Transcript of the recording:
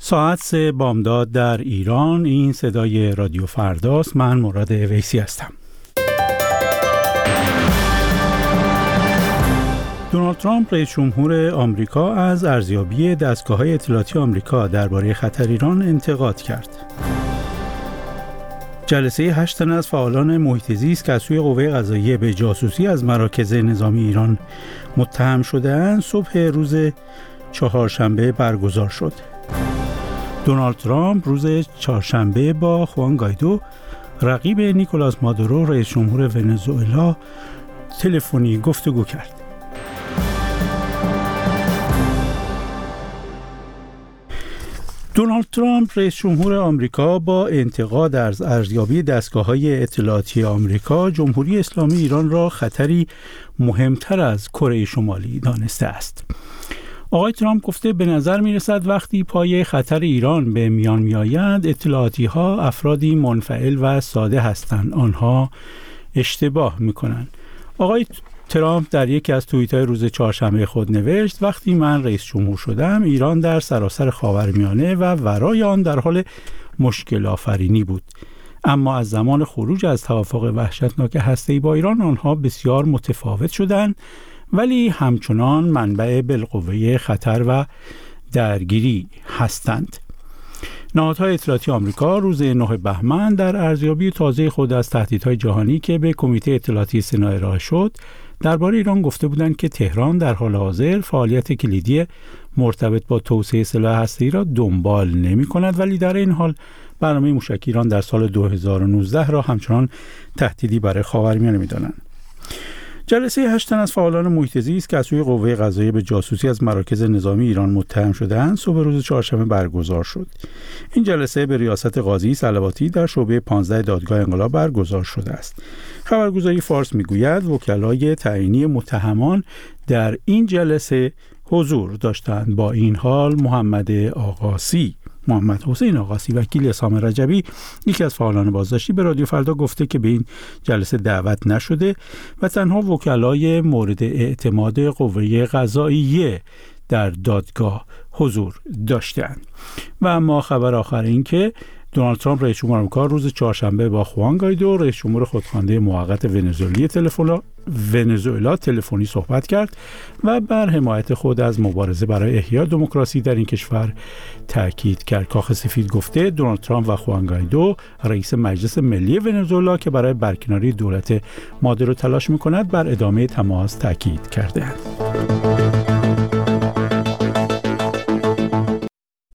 ساعت 3 بامداد در ایران. این صدای رادیو فرداست. من مراد ویسی هستم. دونالد ترامپ رئیس جمهور آمریکا از ارزیابی دستگاه‌های اطلاعاتی آمریکا درباره خطر ایران انتقاد کرد. جلسه 8 تن از فعالان محیط زیست که از سوی قوه قضاییه به جاسوسی از مراکز نظامی ایران متهم شده‌اند صبح روز چهارشنبه برگزار شد. دونالد ترامپ روز چهارشنبه با خوان گایدو، رقیب نیکولاس مادورو رئیس جمهور ونزوئلا، تلفنی گفتگو کرد. دونالد ترامپ رئیس جمهور آمریکا با انتقاد از ارزیابی دستگاه‌های اطلاعاتی آمریکا، جمهوری اسلامی ایران را خطری مهمتر از کره شمالی دانسته است. آقای ترامپ گفته به نظر می‌رسد وقتی پای خطر ایران به میان می‌آید، اطلاعاتی‌ها افرادی منفعل و ساده هستند. آنها اشتباه می‌کنند. آقای ترامپ در یکی از توییت‌های روز چهارشنبه خود نوشت: وقتی من رئیس جمهور شدم، ایران در سراسر خاورمیانه و ورای آن در حال مشکل آفرینی بود. اما از زمان خروج از توافق وحشتناک هسته‌ای با ایران، آنها بسیار متفاوت شدند، ولی همچنان منبع بالقوه خطر و درگیری هستند. نهادهای اطلاعاتی آمریکا روز 9 بهمن در ارزیابی تازه خود از تهدیدهای جهانی که به کمیته اطلاعاتی سنا ارائه شد، درباره ایران گفته بودند که تهران در حال حاضر فعالیت کلیدی مرتبط با توسعه سلاح هسته‌ای را دنبال نمی‌کند، ولی در این حال برنامه موشکی ایران در سال 2019 را همچنان تهدیدی برای خاورمیانه می‌دانند. جلسه 8 تن از فعالان محیط زیست که از سوی قوه قضاییه به جاسوسی از مراکز نظامی ایران متهم شده‌اند صبح روز چهارشنبه برگزار شد. این جلسه به ریاست قاضی صلواتی در شعبه 15 دادگاه انقلاب برگزار شده است. خبرگزاری فارس میگوید وکلای تعیینی متهمان در این جلسه حضور داشتند. با این حال محمد حسین آقاسی، وکیل سام رجبی، یکی از فعالان بازداشتی، به رادیو فردا گفته که به این جلسه دعوت نشده و تنها وکلای مورد اعتماد قوه قضاییه در دادگاه حضور داشتند. و اما خبر آخر این که دونالد ترامپ رئیس جمهور آمریکا روز چهارشنبه با خوان گایدو رئیس جمهور خودخوانده موقت ونزوئلا تلفنی صحبت کرد و بر حمایت خود از مبارزه برای احیای دموکراسی در این کشور تاکید کرد. کاخ سفید گفته دونالد ترامپ و خوان گایدو، رئیس مجلس ملی ونزوئلا که برای برکناری دولت مادورو تلاش می‌کند، بر ادامه تماس تاکید کردند.